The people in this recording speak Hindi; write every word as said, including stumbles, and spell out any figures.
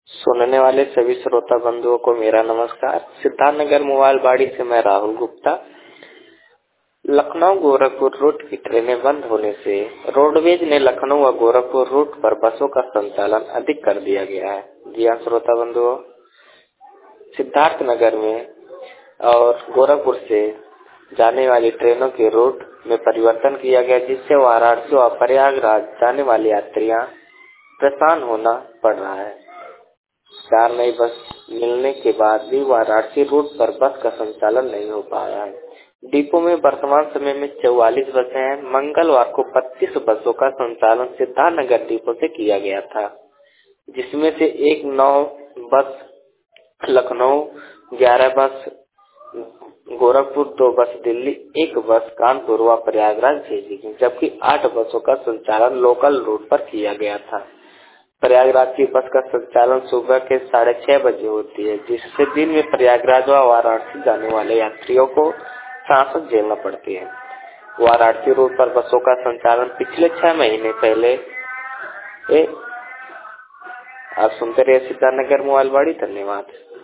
सुनने वाले सभी श्रोता बंधुओं को मेरा नमस्कार। सिद्धार्थनगर मोबाइलबाड़ी से मैं राहुल गुप्ता। लखनऊ गोरखपुर रूट की ट्रेनें बंद होने से रोडवेज ने लखनऊ व गोरखपुर रूट पर बसों का संचालन अधिक कर दिया गया है। जी हाँ श्रोता बंधुओं, सिद्धार्थनगर में और गोरखपुर से जाने वाली ट्रेनों के रूट में परिवर्तन किया गया, जिससे वाराणसी व प्रयागराज जाने वाले यात्रियां परेशान होना पड़ रहा है। चार नई बस मिलने के बाद भी वाराणसी रूट पर बस का संचालन नहीं हो पाया है। डिपो में वर्तमान समय में चौवालीस बसें हैं। मंगलवार को पच्चीस बसों का संचालन सिद्धार्थनगर डिपो से किया गया था, जिसमें से एक नौ बस लखनऊ, ग्यारह बस गोरखपुर, दो बस दिल्ली, एक बस कानपुर व प्रयागराज भेजी गई, जबकि आठ बसों का संचालन लोकल रूट पर किया गया था। प्रयागराज की बस का संचालन सुबह के साढ़े छह बजे होती है, जिससे दिन में प्रयागराज व वाराणसी जाने वाले यात्रियों को सांसद झेलना पड़ती है। वाराणसी रूट पर बसों का संचालन पिछले छह महीने पहले ए, आप सुनते रहिए सिद्धार्थनगर मोबाइलबाड़ी। धन्यवाद।